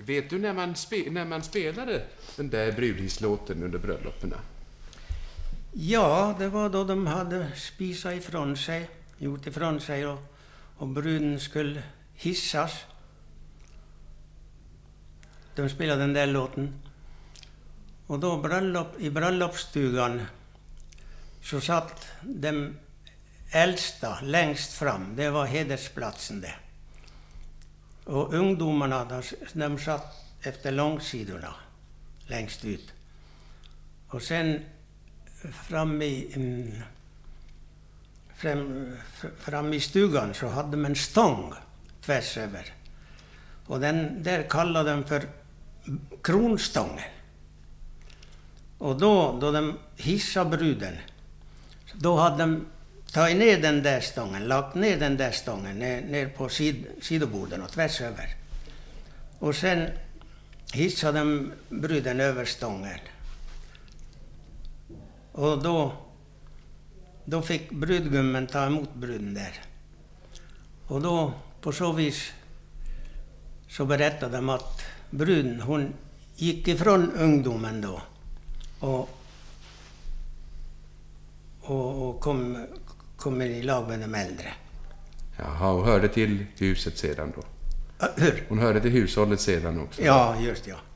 Vet du när man spelade den där brudhislåten under bröllopen? Ja, det var då de hade gjort ifrån sig och bruden skulle hissas. De spelade den där låten. Och då i bröllopsstugan så satt de äldsta längst fram. Det var hedersplatsen där. Och ungdomarna, de satt efter långsidorna längst ut. Och sen fram i stugan så hade de en stång tvärs över. Och den där kallade de för kronstången. Och då de hissade bruden, då hade de tagit ner den där stången, lagt ner den där stången ner på sidoborden och tvärs över. Och sen hissade de bruden över stången. Och då fick brudgummen ta emot bruden där. Och då på så vis så berättade de att bruden, hon gick ifrån ungdomen då och kom i lag med de äldre. Jaha, och hörde till huset sedan då? Hur? Hon hörde till hushållet sedan också? Ja, just ja.